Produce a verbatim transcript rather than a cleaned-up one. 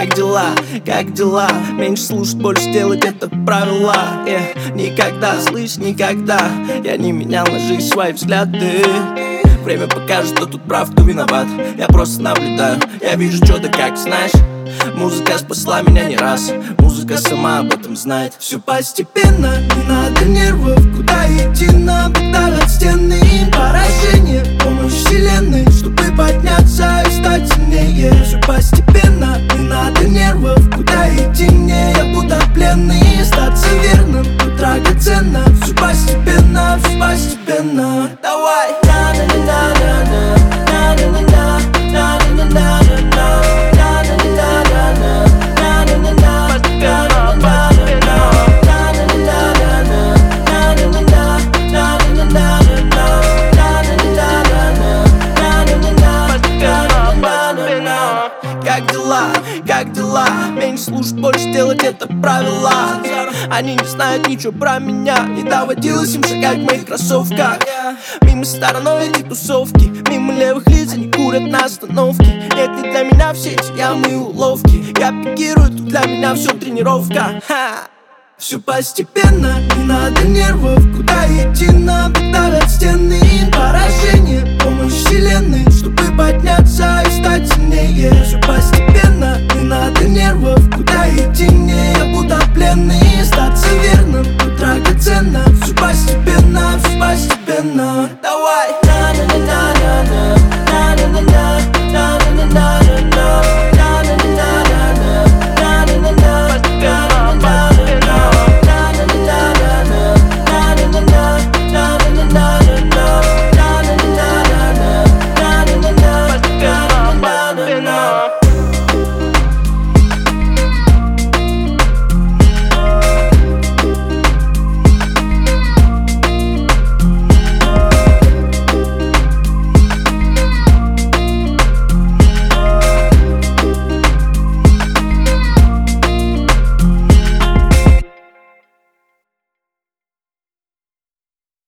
как дела, как дела? Меньше слушать, больше делать, это правила. yeah. Никогда, слышь, никогда я не менял на жизнь свои взгляды. Время покажет, кто тут прав, кто виноват. Я просто наблюдаю, я вижу что-то, как знаешь. Музыка спасла меня не раз, музыка сама об этом знает. Все постепенно, не надо нервов. Куда идти нам, давят стены поражение, помощь вселенной, чтобы подняться и стать сильнее. Все постепенно, не надо нервов. Куда идти мне, я буду пленный. Остаться верным, тут драгоценно. Все постепенно, все постепенно. Давай! Как дела, как дела? Меньше слушать, больше делать, это правила. Они не знают ничего про меня, не доводилось им шагать в моих кроссовках. Мимо стороной эти тусовки, мимо левых лиц они курят на остановке. Нет, не для меня все эти ямы и уловки. Я пикирую, тут для меня все тренировка. Все постепенно, не надо нервов. Куда идти нам, давят стены поражение, помощь вселенной, чтобы подняться и стать сильнее. Все постепенно, не надо нервов. Куда идти мне, я буду пленный. Остаться верным.